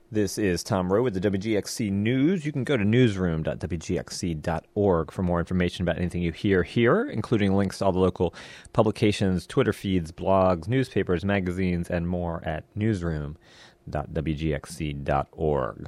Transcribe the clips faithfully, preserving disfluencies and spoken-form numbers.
This is Tom Rowe with the W G X C News. You can go to newsroom dot w g x c dot org for more information about anything you hear here, including links to all the local publications, Twitter feeds, blogs, newspapers, magazines, and more at newsroom dot w g x c dot org.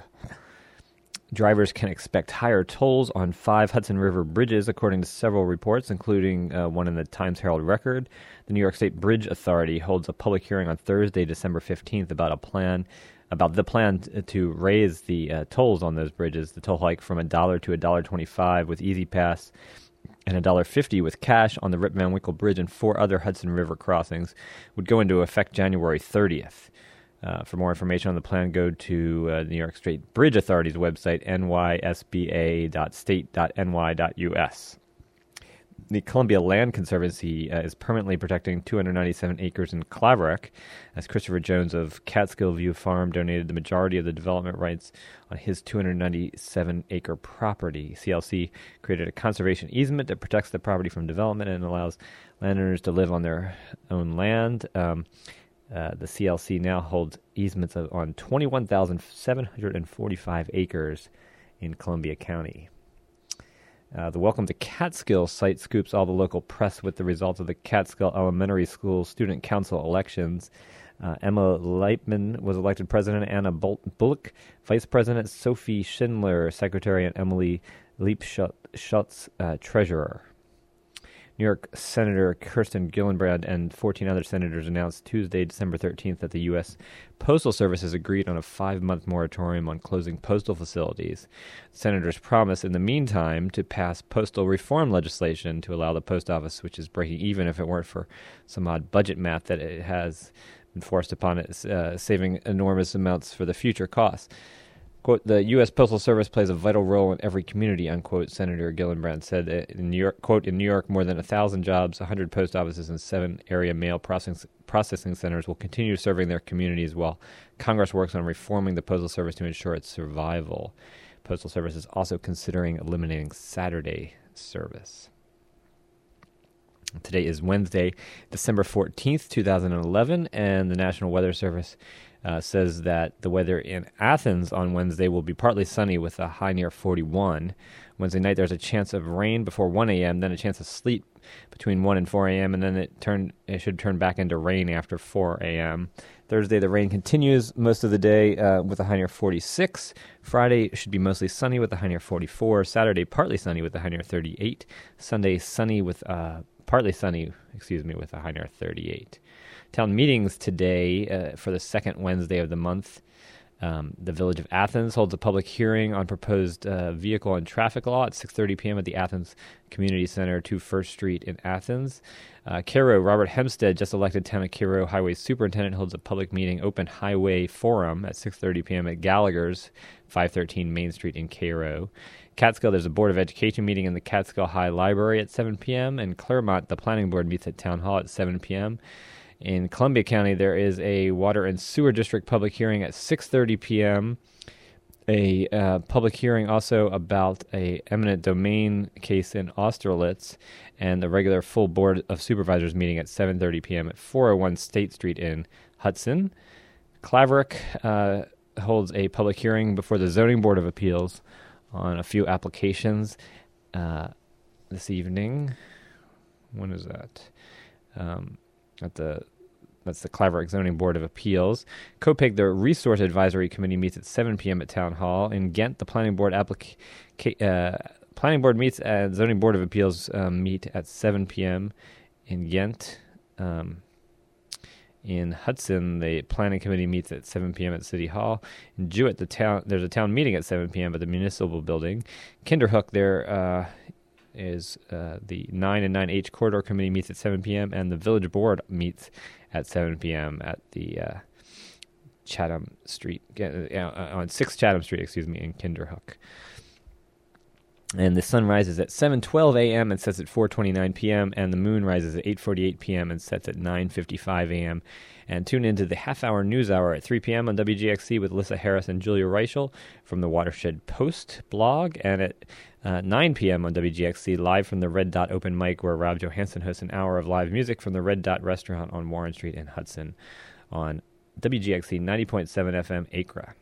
Drivers can expect higher tolls on five Hudson River bridges, according to several reports, including uh, one in the Times-Herald Record. The New York State Bridge Authority holds a public hearing on Thursday, December fifteenth, about a plan about the plan t- to raise the uh, tolls on those bridges. The toll hike from a dollar to a dollar twenty-five with Easy Pass, and a dollar fifty with cash on the Rip Van Winkle Bridge and four other Hudson River crossings would go into effect January thirtieth. Uh, for more information on the plan, go to uh, the New York State Bridge Authority's website, n y s b a dot state dot n y dot u s. The Columbia Land Conservancy uh, is permanently protecting two hundred ninety-seven acres in Claverack, as Christopher Jones of Catskill View Farm donated the majority of the development rights on his two hundred ninety-seven acre property. C L C created a conservation easement that protects the property from development and allows landowners to live on their own land. Um, uh, the C L C now holds easements of, on twenty-one thousand seven hundred forty-five acres in Columbia County. Uh, the Welcome to Catskill site scoops all the local press with the results of the Catskill Elementary School Student Council elections. Uh, Emma Leitman was elected president, Anna Bullock vice president, Sophie Schindler secretary, and Emily Leipschutz uh, treasurer. New York Senator Kirsten Gillibrand and fourteen other senators announced Tuesday, December thirteenth, that the U S Postal Service has agreed on a five-month moratorium on closing postal facilities. Senators promise, in the meantime, to pass postal reform legislation to allow the post office, which is breaking even if it weren't for some odd budget math that it has been forced upon it, uh, saving enormous amounts for the future costs. Quote, the U S Postal Service plays a vital role in every community, unquote, Senator Gillibrand said. In New York, quote, in New York, more than one thousand jobs, one hundred post offices, and seven area mail processing, processing centers will continue serving their communities while Congress works on reforming the Postal Service to ensure its survival. Postal Service is also considering eliminating Saturday service. Today is Wednesday, December fourteenth, twenty eleven, and the National Weather Service Uh, says that the weather in Athens on Wednesday will be partly sunny with a high near forty-one. Wednesday night there's a chance of rain before one a.m., then a chance of sleet between one and four a.m., and then it turn it should turn back into rain after four a.m. Thursday the rain continues most of the day uh, with a high near forty-six. Friday should be mostly sunny with a high near forty-four. Saturday partly sunny with a high near thirty-eight. Sunday sunny with uh, partly sunny, excuse me, with a high near thirty-eight. Town meetings today uh, for the second Wednesday of the month. Um, the Village of Athens holds a public hearing on proposed uh, vehicle and traffic law at six thirty p.m. at the Athens Community Center, two First Street in Athens. Uh, Cairo, Robert Hempstead, just elected Town of Cairo Highway Superintendent, holds a public meeting, Open Highway Forum, at six thirty p.m. at Gallagher's, five thirteen Main Street in Cairo. Catskill, there's a Board of Education meeting in the Catskill High Library at seven p.m. And Claremont, the Planning Board meets at Town Hall at seven p.m. In Columbia County, there is a Water and Sewer District public hearing at six thirty p.m. A uh, public hearing also about a eminent domain case in Austerlitz, and the regular full Board of Supervisors meeting at seven thirty p.m. at four oh one State Street in Hudson. Claverack uh, holds a public hearing before the Zoning Board of Appeals on a few applications uh, this evening. When is that? Um, at the That's the Claverack Zoning Board of Appeals. Copeg, the Resource Advisory Committee, meets at seven p.m. at Town Hall. In Ghent, the Planning Board applica- uh, Planning Board meets at Zoning Board of Appeals um, meet at seven p.m. in Ghent. Um, in Hudson, the Planning Committee meets at seven p.m. at City Hall. In Jewett, the town there's a town meeting at seven p.m. at the Municipal Building. Kinderhook, there uh, is uh, the nine and nine H Corridor Committee meets at seven p.m. and the Village Board meets at seven p.m. at the uh, Chatham Street, uh, on six Chatham Street, excuse me, in Kinderhook. And the sun rises at seven twelve a.m. and sets at four twenty-nine p.m., and the moon rises at eight forty-eight p.m. and sets at nine fifty-five a.m. And tune into the half-hour news hour at three p.m. on W G X C with Lissa Harris and Julia Reichel from the Watershed Post blog, and at uh, nine p.m. on W G X C live from the Red Dot Open Mic, where Rob Johansson hosts an hour of live music from the Red Dot Restaurant on Warren Street in Hudson on W G X C ninety point seven F M Acra.